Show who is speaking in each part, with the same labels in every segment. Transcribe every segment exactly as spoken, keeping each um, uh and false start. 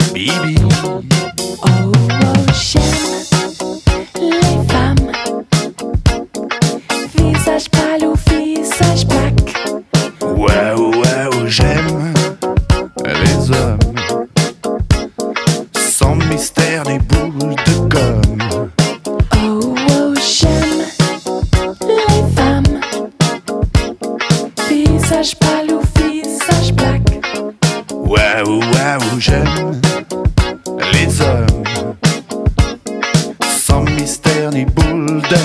Speaker 1: Bibi.
Speaker 2: Oh, oh, j'aime les femmes. Visage pâle ou visage black.
Speaker 1: Waouh, waouh, j'aime les hommes. Sans mystère, des boules de gomme.
Speaker 2: Oh, oh, j'aime les femmes. Visage pâle ou visage black.
Speaker 1: Waouh, waouh, j'aime les hommes. Sans mystère ni boule de.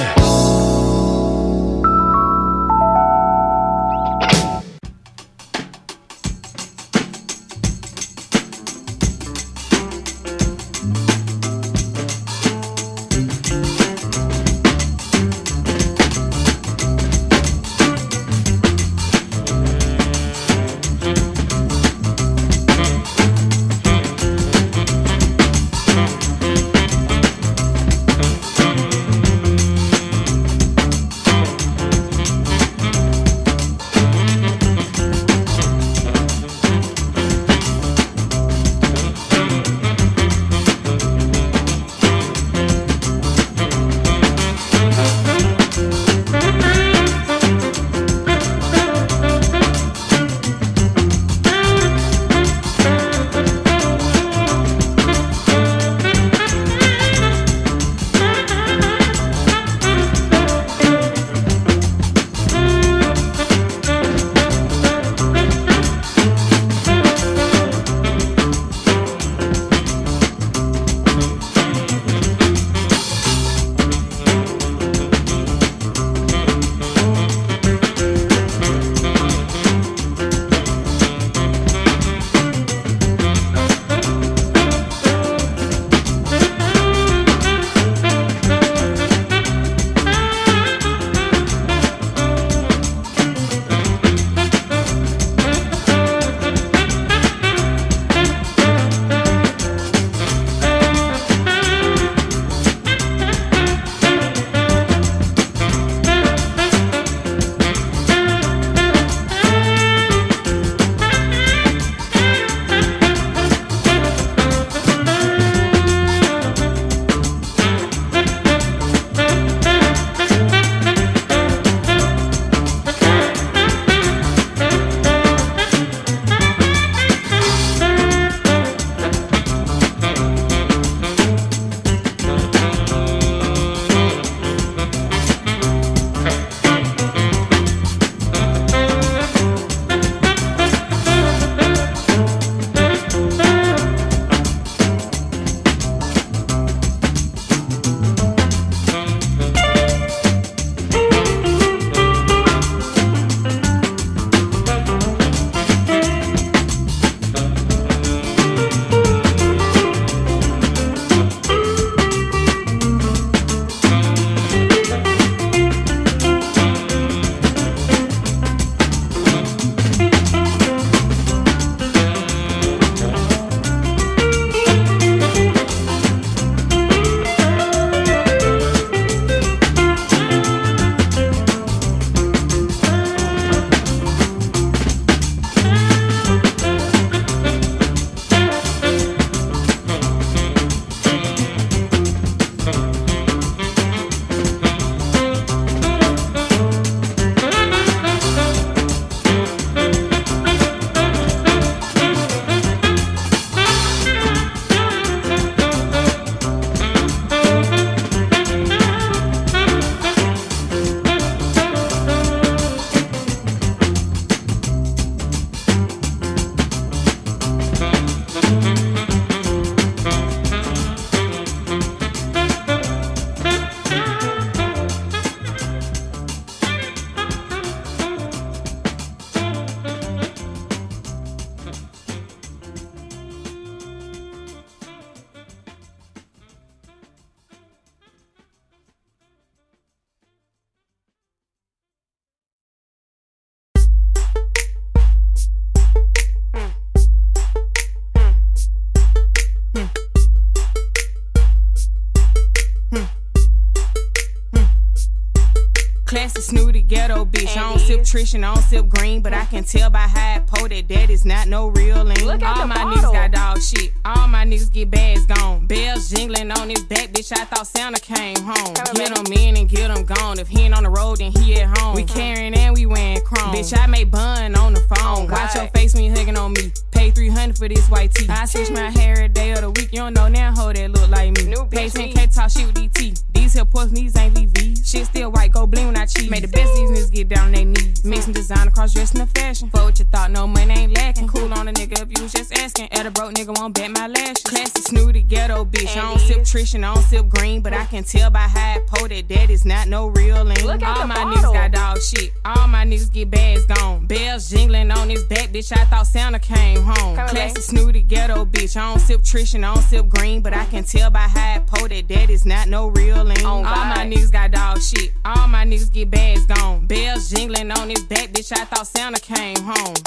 Speaker 3: ghetto bitch. I don't sip Trish and I don't sip green, but I can tell by how I po that that is not no real lean.
Speaker 4: Look at
Speaker 3: All
Speaker 4: the
Speaker 3: my
Speaker 4: bottle.
Speaker 3: niggas got dog shit. All my niggas get bags gone. Bells jingling on his back, bitch. I thought Santa came home. Get him in and get him gone. If he ain't on the road, then he at home. We carrying and we wearing chrome. Bitch, I make bun on the phone. Watch your face when you hugging on me. Pay three hundred for this white tee. I switch my hair a day of the week. You don't know now hoe that look like me.
Speaker 4: New
Speaker 3: Pay
Speaker 4: bitch
Speaker 3: ten
Speaker 4: me.
Speaker 3: K talk shit with D T. These here porks, these ain't V Vs. Shit still white, go bling when I cheese. Made the best of these niggas get down on their knees. Mixing designer, cross dressing the fashion. For what you thought, no money ain't lacking. Cool on a nigga if you was just asking. At a broke nigga won't bet my lashes. Classy snooty ghetto bitch. I don't sip Trish and I don't sip green, but I can tell by how I po that that is not no real lean.
Speaker 4: Look at
Speaker 3: All
Speaker 4: the
Speaker 3: my
Speaker 4: bottle.
Speaker 3: niggas got dog shit. All my niggas get bags gone. Bells jingling on his back, bitch. I thought Santa came home.
Speaker 4: Come
Speaker 3: Classy
Speaker 4: back.
Speaker 3: snooty ghetto bitch. I don't sip Trish and I don't sip green, but I can tell by how I po that that is not no real lean.
Speaker 4: Oh,
Speaker 3: All
Speaker 4: God.
Speaker 3: my niggas got dog shit. All my niggas get bags gone. Bells jingling on his back, bitch. I thought Santa came home.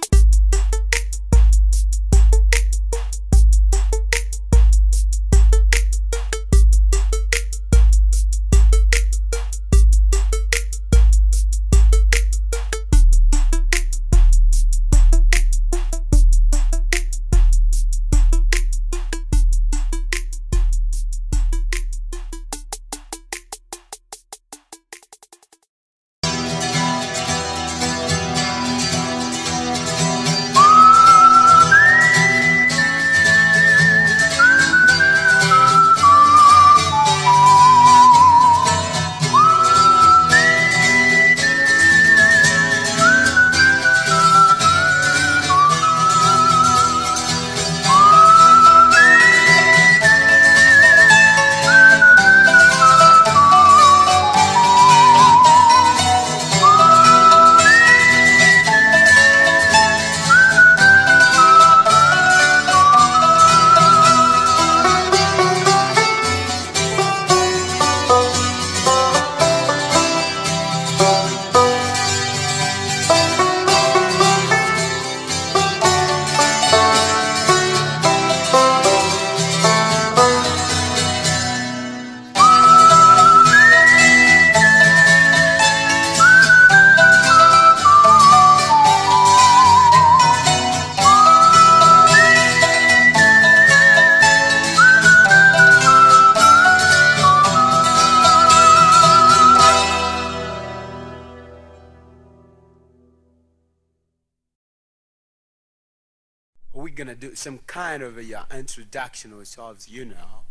Speaker 5: We're gonna do some kind of a uh, introduction ourselves, you know.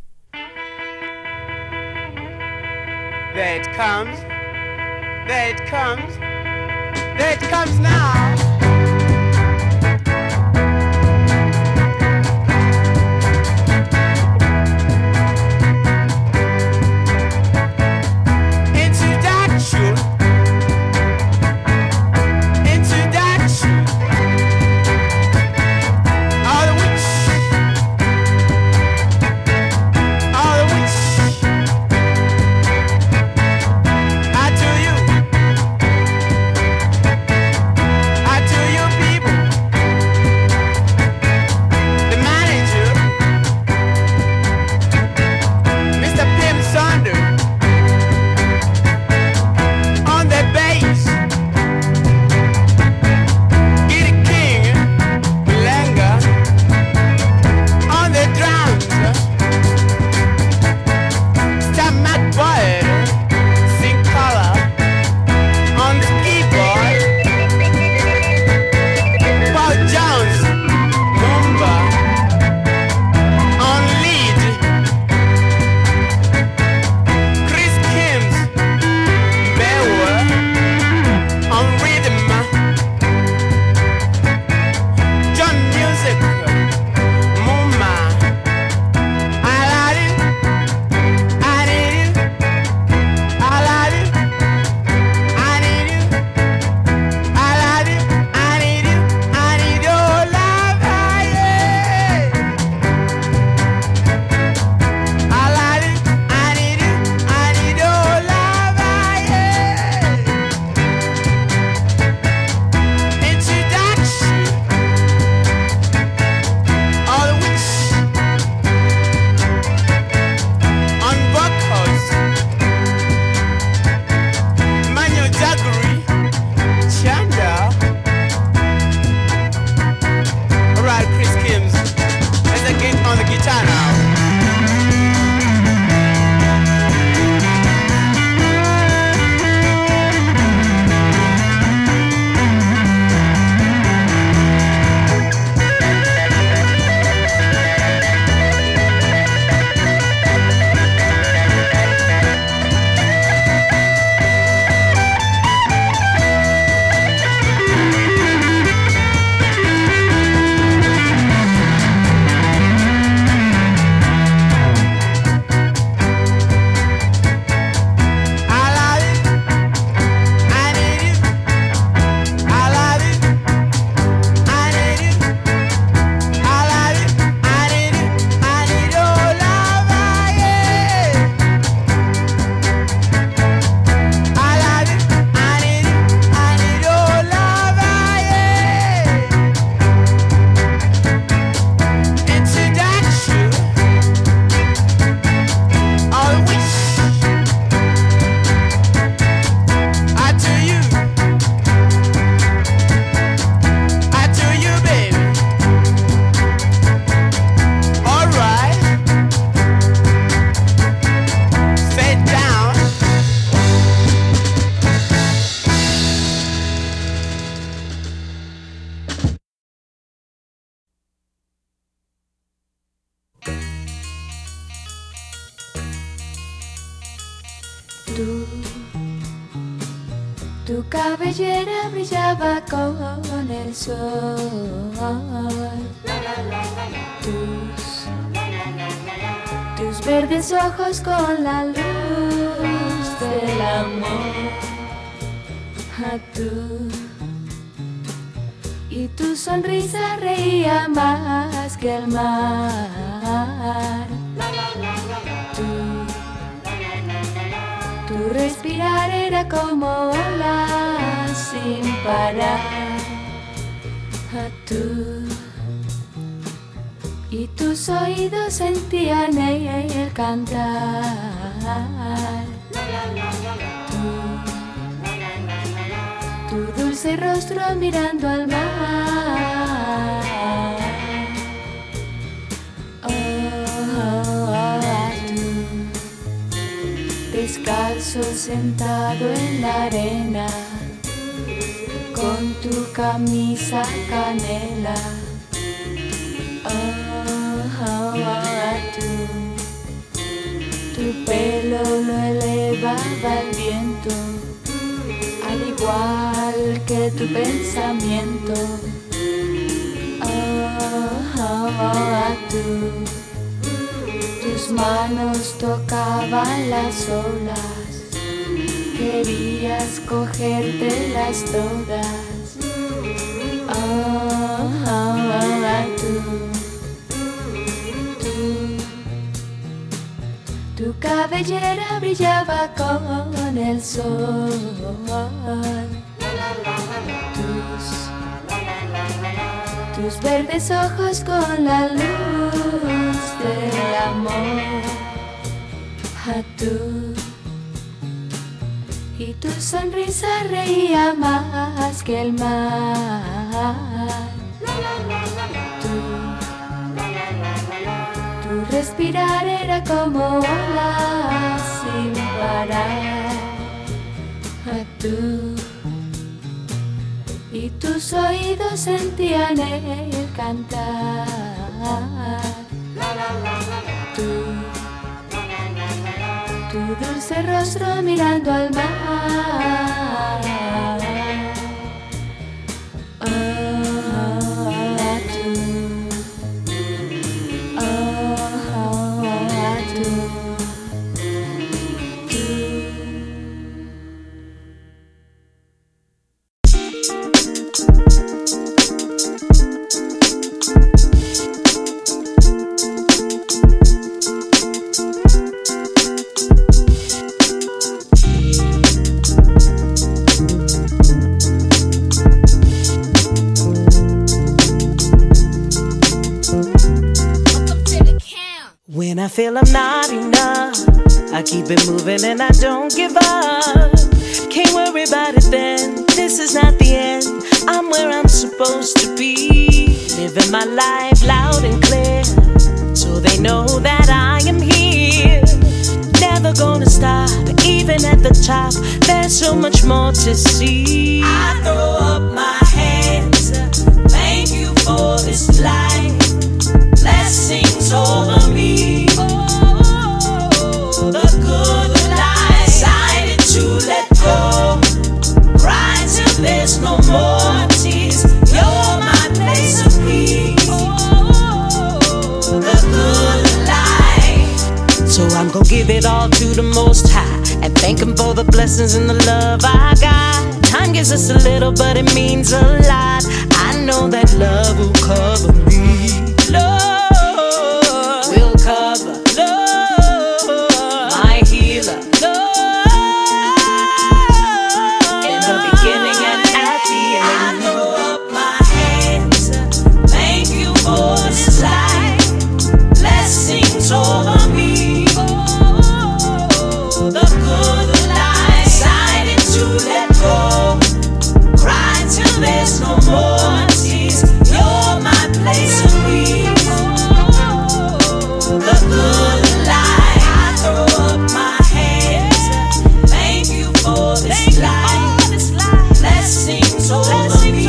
Speaker 5: There it comes. There it comes. There it comes now. Introduction. Introduction. All the witch. All the witch. I tell you. I Guitar now.
Speaker 2: Tu, tu cabellera brillaba con el sol. Tus, tus verdes ojos con la luz del amor. A tú, y tu sonrisa reía más que el mar. Tu respirar era como olas sin parar. A tú, y tus oídos sentían el cantar. Tu, tu dulce rostro mirando al mar. Descalzo sentado en la arena, con tu camisa canela. Oh, oh, oh, tú, tu pelo lo elevaba el viento, al igual que tu pensamiento. Oh, oh, oh, tú, tus manos tocaban las olas, querías cogértelas todas. Oh, oh, oh, tú, tú, tu cabellera brillaba con el sol. Tus, tus verdes ojos con la luz del amor. A tú, y tu sonrisa reía más que el mar. Tú, tu respirar era como olas sin parar. A tú, y tus oídos sentían el cantar. Tú, tu dulce rostro mirando al mar. Oh, oh, tú, oh, oh, tú, tú.
Speaker 4: When I feel I'm not enough, I keep it moving and I don't give up. Can't worry about it then, this is not the end. I'm where I'm supposed to be, living my life loud and clear, so they at the top, there's so much more to see. I throw up my hands, thank you for this life. Blessings over me. Oh, the good life. Decided to let go. Cry till there's no more tears. You're my place of peace. Oh, the good life. So I'm gonna give it all to the Most High and thank Him for the blessings and the love I got. Time gives us a little, but it means a lot. I know that love will cover me. Love will cover. Love, my healer. Love, in the beginning and at the end. I throw up my hands. Thank you for this life. Blessings over me. Oh, the good life. Decided to let go. Cry till there's no more tears. You're my place of peace. Oh, the good life. I throw up my hands. Thank you for this life. Blessings over me.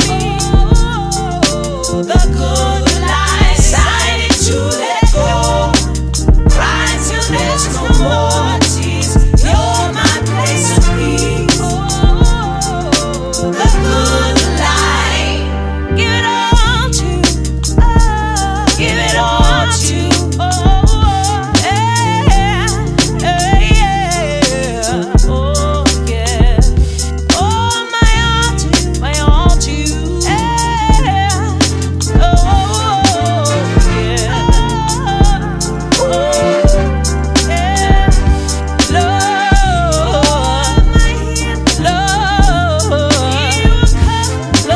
Speaker 4: Oh, the good life. Decided to let go. Cry till there's no more tears. You're my place of peace. Oh, the good life. Give it all to, oh, give it all to, oh, yeah, yeah, oh, yeah. Oh, my all to, my all to, yeah, oh, yeah, oh, yeah. Love, my love, love,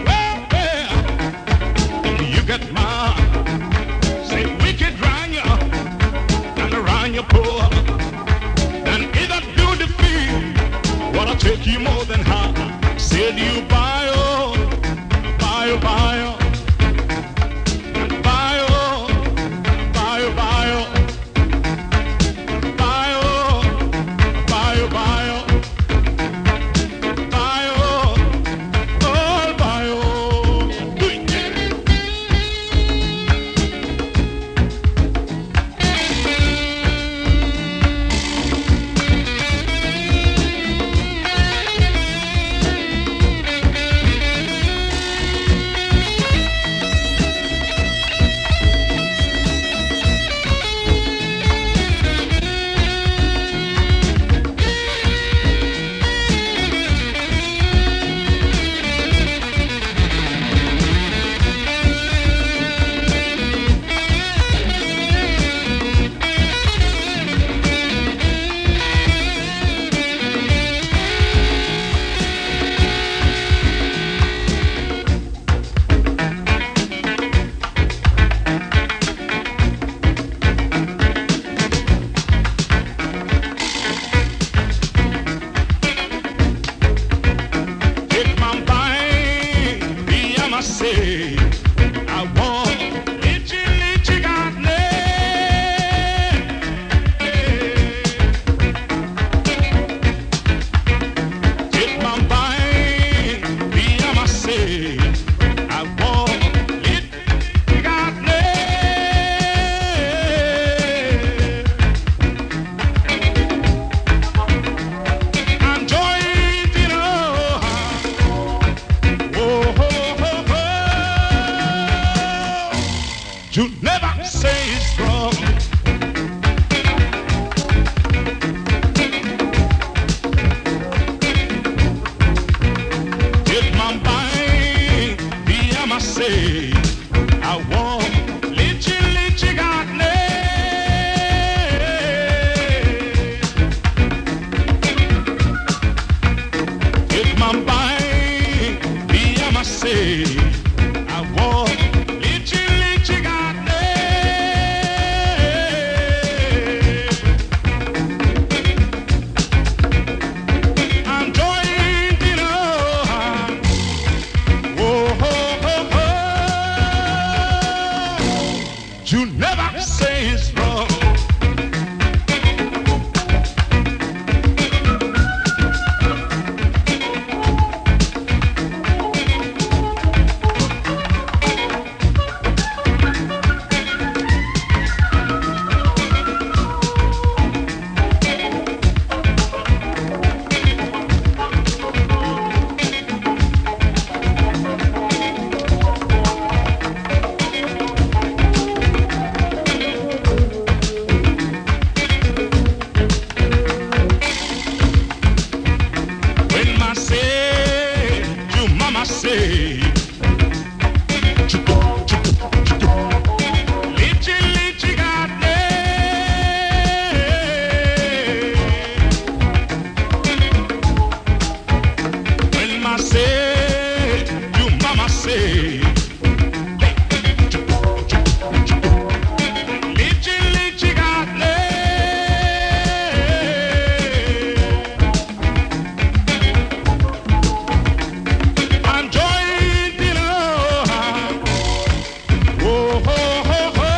Speaker 6: Say wicked rhino. wrong. Take my mind, be I must say, I want litchi litchi garden. Take my mind, be I must say, I want litchi litchi garden. I'm joined, you know. Whoa, oh, oh, oh. You never say it's wrong. When my say, you mama say, litchi litchi garden. When my say, you mama say, litchi litchi garden. I'm joined, you know. Whoa, ho, ho, ho.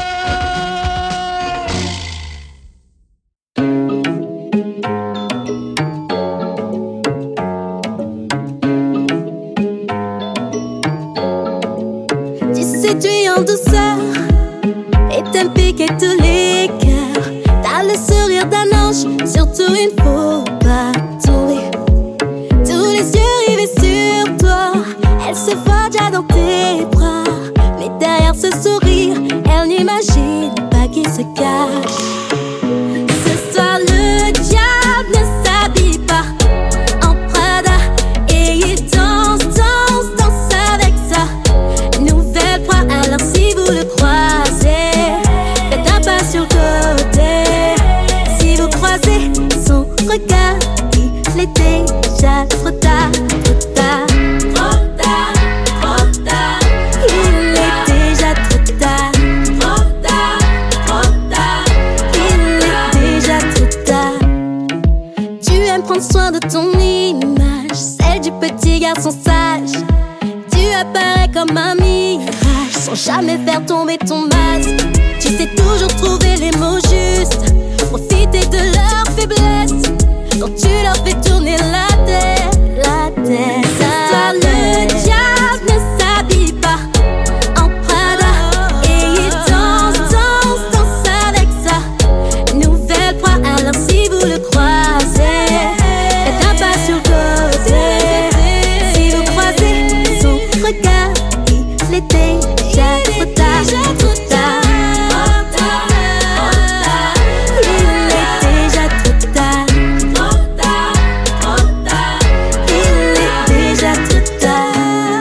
Speaker 2: Tu séduis en douceur et t'aimes piquer tous les cœurs. T'as le sourire d'un ange, surtout il ne faut pas tomber. Tous les yeux rivés sur toi, elle se voit déjà dans tes bras. Mais derrière ce sourire, elle n'imagine pas qu'il se cache. Ce soir le diable ne s'habille pas en Prada et il danse, danse, danse avec ça. Nouvelle proie, alors si vous le croisez, faites un pas sur le côté. Si vous croisez son regard, il est déjà trop tard, trop tard, trop tard, trop tard. Il est déjà trop tard, trop tard, trop tard. Il est déjà trop tard. Tu aimes prendre soin de ton image, celle du petit garçon sage. Tu apparais comme un mirage, sans jamais faire tomber ton masque. Tu sais toujours trouver les mots justes, profiter de leur faiblesse. Quand tu leur fais tourner la tête, la tête. Ce soir le diable ne s'habille pas en Prada et il danse, danse, danse avec ça. Nouvelle proie, alors si vous le croisez, faites un pas sur le côté. Si vous croisez son regard, il est déjà trop tard, trop tard, trop tard, trop tard. Il est déjà trop tard, trop tard, trop tard. Il est déjà trop tard.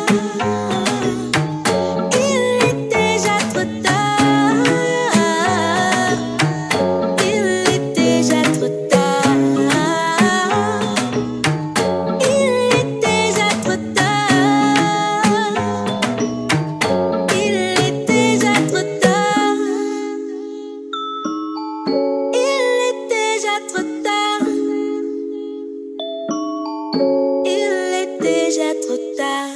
Speaker 2: Il est déjà trop tard. Il est déjà trop tard. Il est déjà trop tard. Il est déjà trop tard. Il est déjà trop tard. Il est déjà trop tard.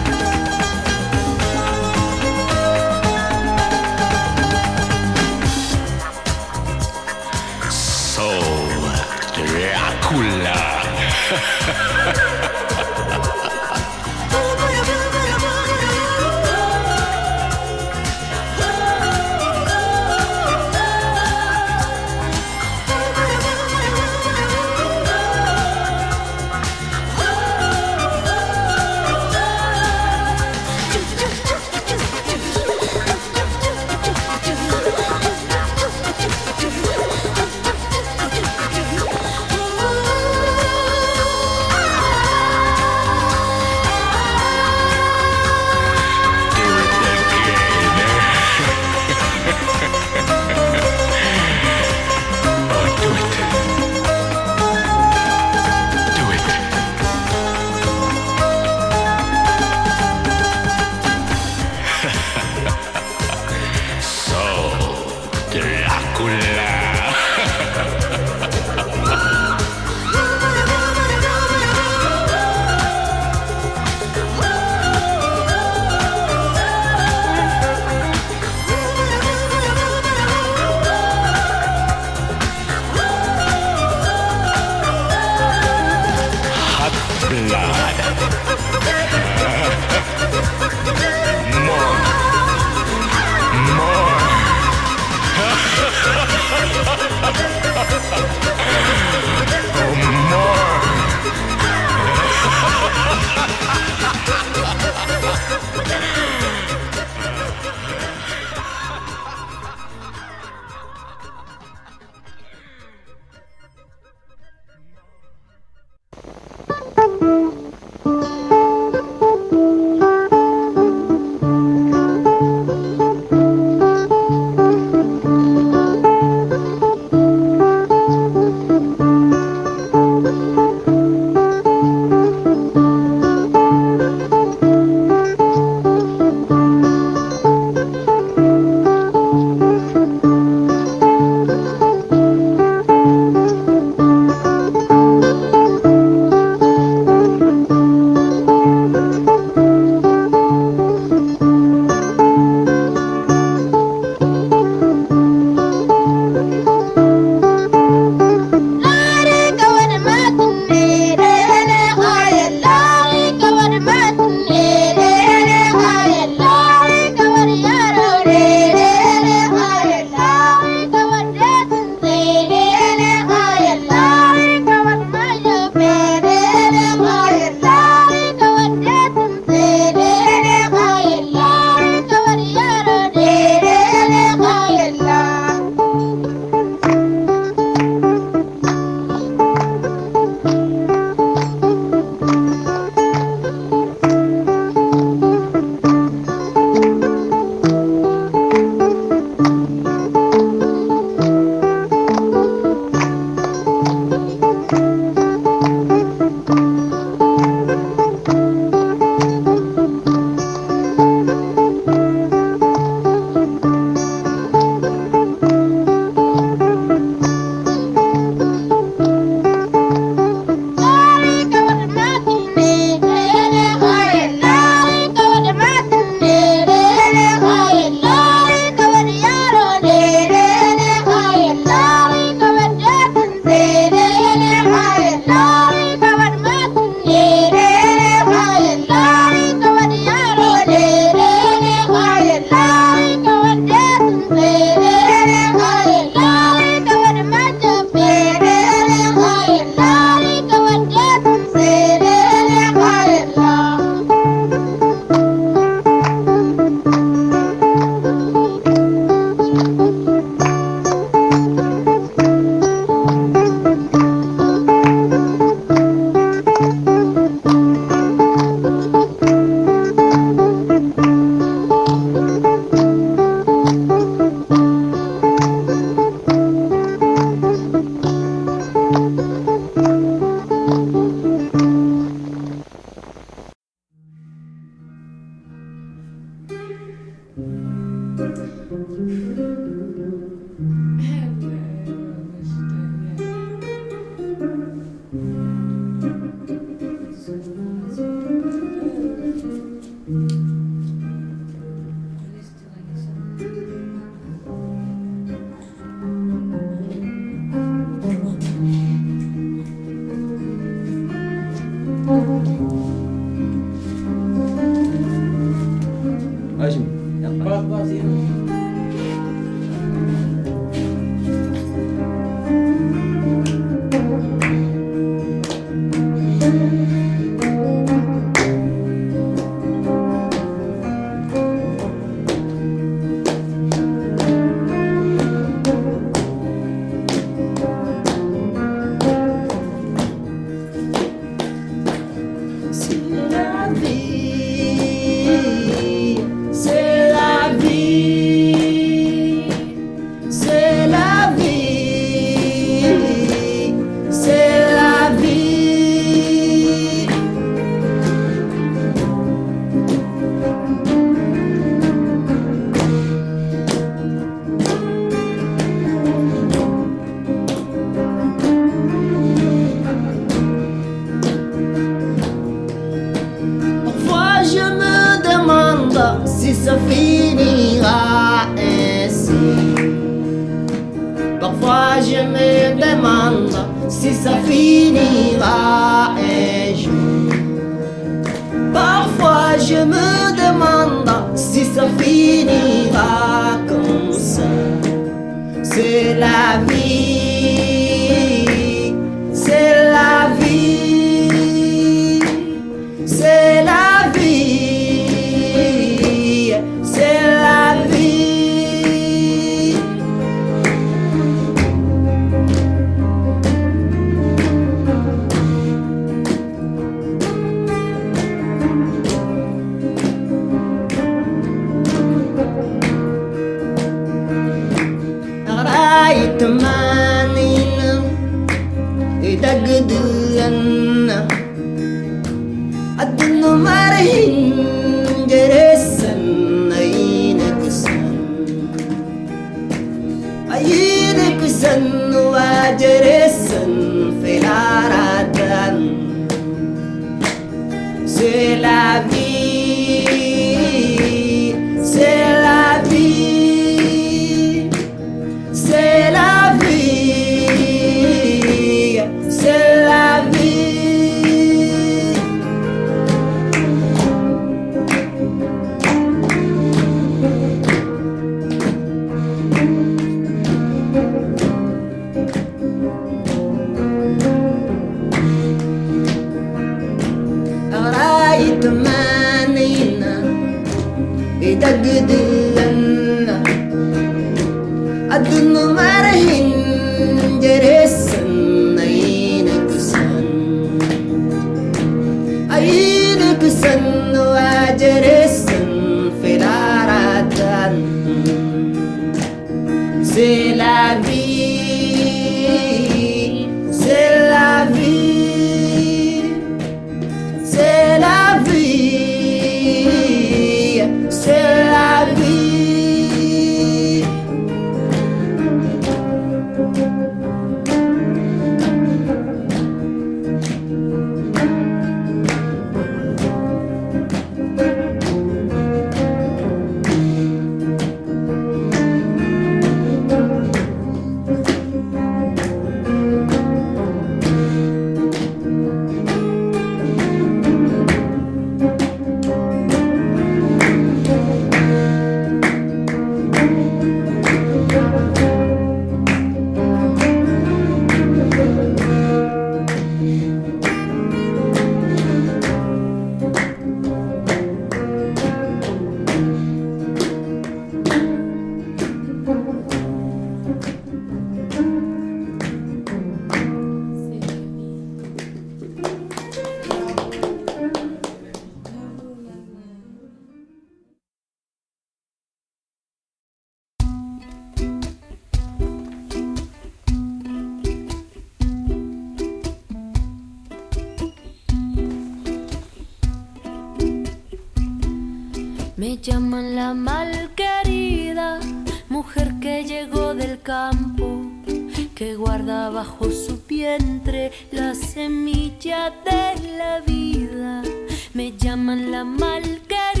Speaker 7: Me llaman la malquerida, mujer que llegó del campo, que guarda bajo su vientre la semilla de la vida. Me llaman la malquerida,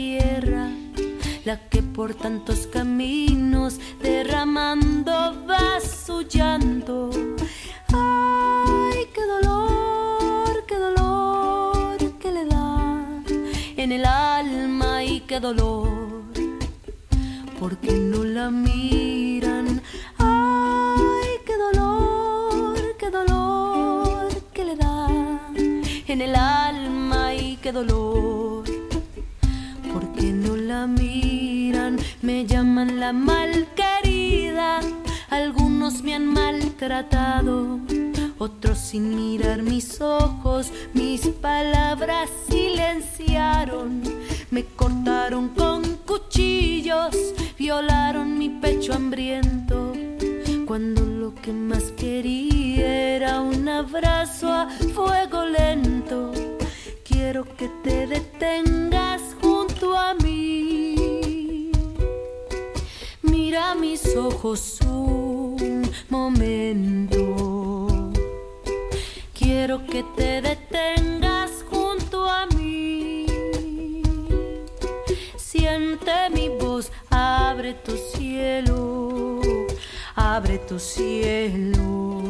Speaker 7: tierra, la que por tantos caminos derramando va su llanto. Ay, qué dolor, qué dolor que le da en el alma y qué dolor, porque no la miran. Ay, qué dolor, qué dolor que le da en el alma y qué dolor, porque no la miran. Me llaman la malquerida, algunos me han maltratado, otros sin mirar mis ojos, mis palabras silenciaron. Me cortaron con cuchillos, violaron mi pecho hambriento, cuando lo que más quería era un abrazo a fuego lento. Quiero que te detengas junto a mí, mira mis ojos un momento. Quiero que te detengas junto a mí, siente mi voz, abre tu cielo, abre tu cielo.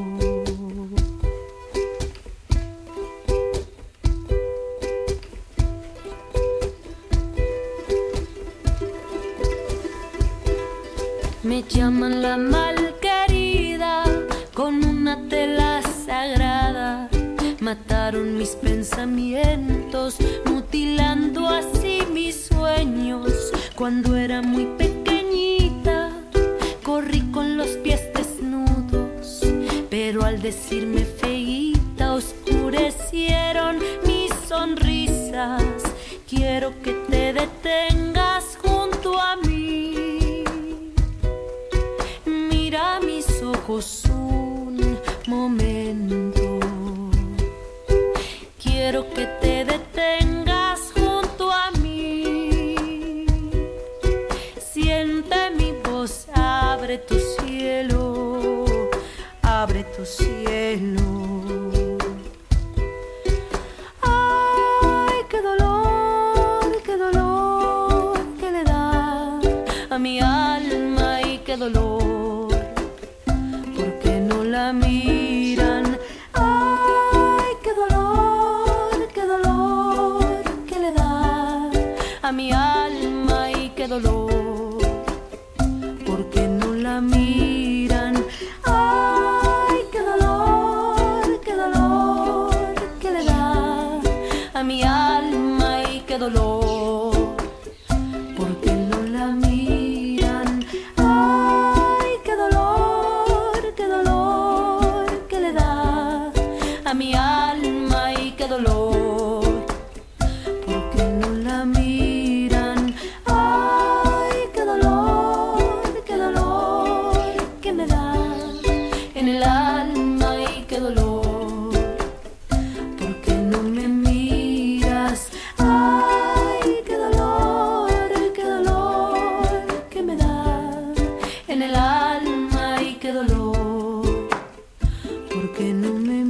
Speaker 7: Me llaman la malquerida, con una tela sagrada mataron mis pensamientos, mutilando así mis sueños. Cuando era muy pequeñita, corrí con los pies desnudos, pero al decirme feíta, oscurecieron mis sonrisas. Quiero que te detengas junto a mí, mira mis ojos un momento. Quiero que te detengas junto a mí, siente mi voz, abre tu cielo, abre tu cielo. Ay, qué dolor, qué dolor que le da a mi alma y qué dolor, porque no la miran. Ay, qué dolor, qué dolor que le da a mi alma y qué dolor, porque no la miran. Ay, qué dolor, qué dolor que le da a mi alma y qué dolor, porque no la miran. Ay, qué dolor, qué dolor que le da a mi alma y qué dolor, porque no la miran. Ay, qué dolor, qué dolor que me da en el alma y qué dolor, porque no me miras. Ay, qué dolor, qué dolor que me da en el alma y qué dolor, porque no me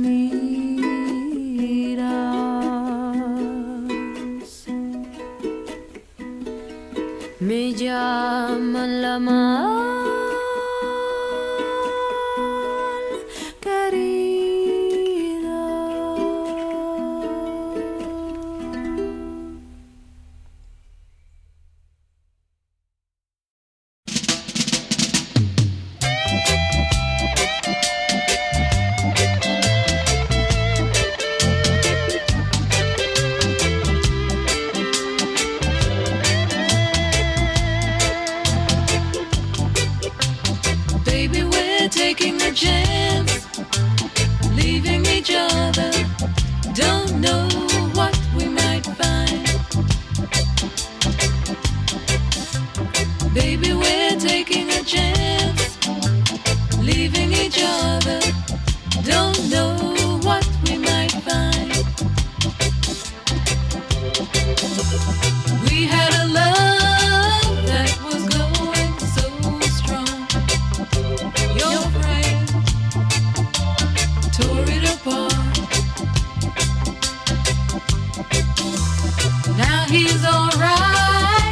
Speaker 7: miras. Me llaman la malquerida.
Speaker 4: Baby, we're taking a chance, leaving each other. Don't know what we might find. Baby, we're taking a chance, leaving each other. Don't know what we might find. We had a love that was going so strong. Your friend tore it apart. Now he's alright.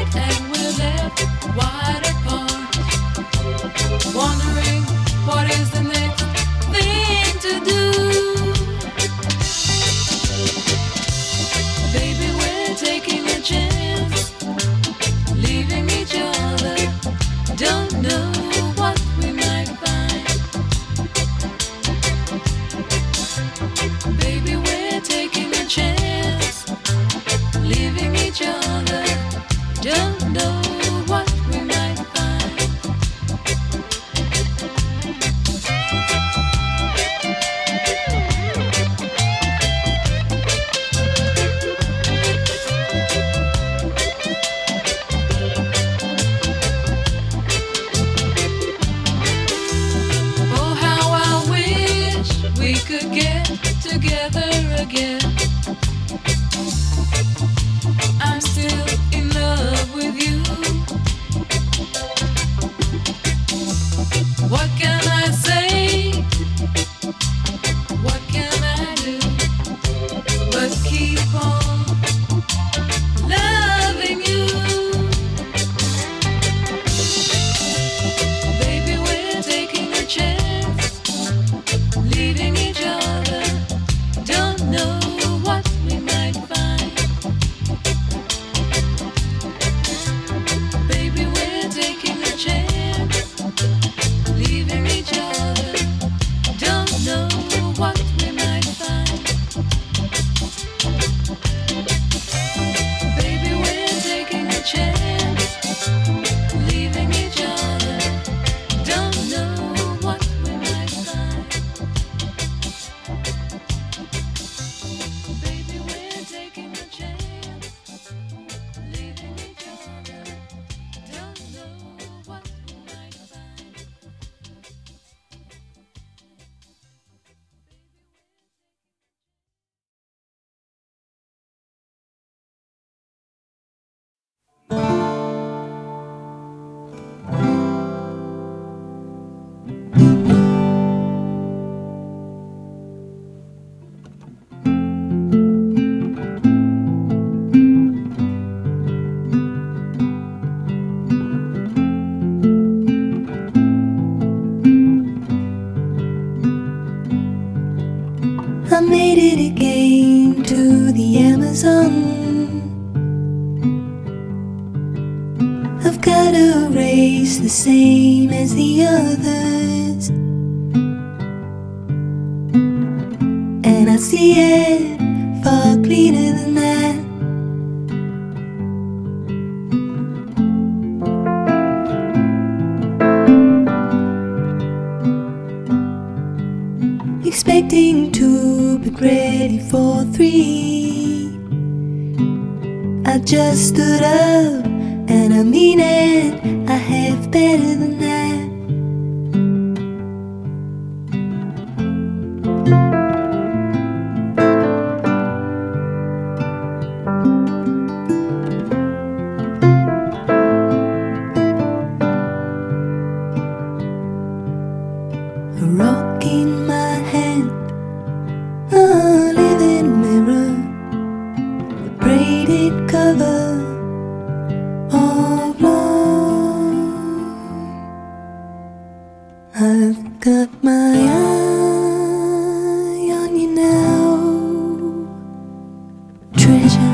Speaker 2: I made it again to the Amazon. I've got a race the same as the others, and I see it far cleaner than that. Expecting to be ready for three, I just stood up, and I mean it, I have better than that. A rock in my hand, a living mirror, the braided cover of love. I've got my eye on you now, treasure.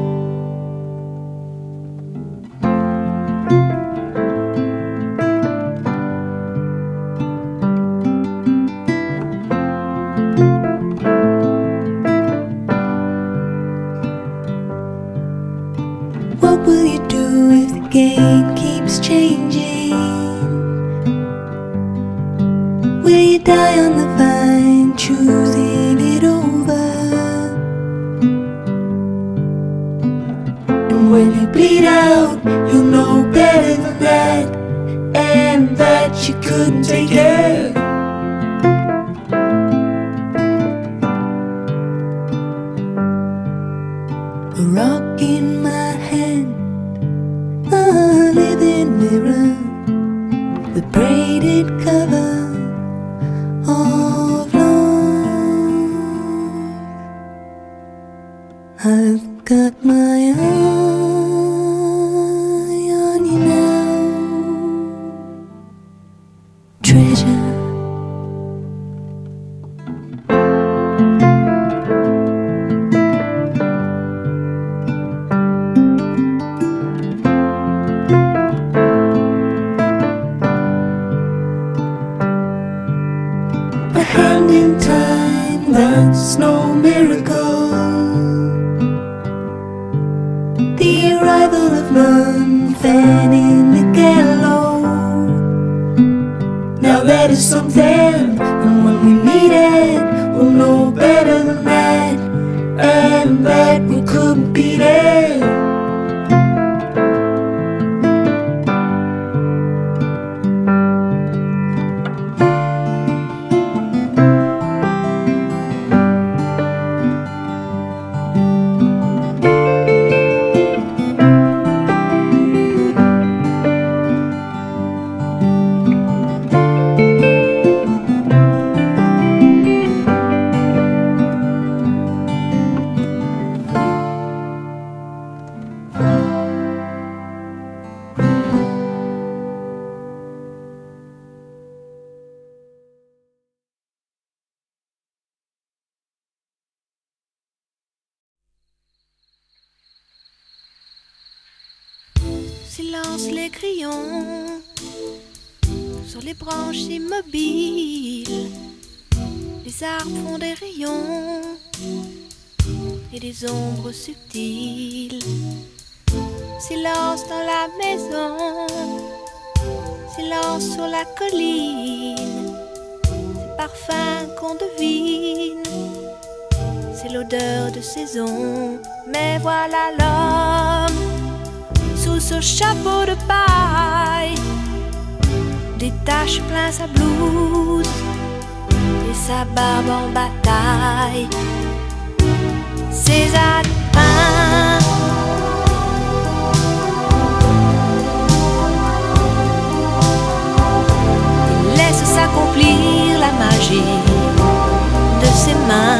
Speaker 2: What will you do if the game keeps changing? Will you die on the vine, choosing it over? And when you bleed out, you'll know better than that, and that you couldn't take it. A rock in my hand, a living mirror, the braided cover of love. I've got my eye on you now, treasure. A hand in time, that's no miracle. The arrival of none, fanning the gallows. Now that is something, and when we meet it, we'll know better than that, and that we couldn't beat it.
Speaker 7: Silence les crayons sur les branches immobiles. Les arbres font des rayons et des ombres subtiles. Silence dans la maison, silence sur la colline. Ces parfums qu'on devine, c'est l'odeur de saison. Mais voilà l'homme sous ce chapeau de paille, détache plein sa blouse et sa barbe en bataille. Ses alpins il laisse s'accomplir la magie de ses mains.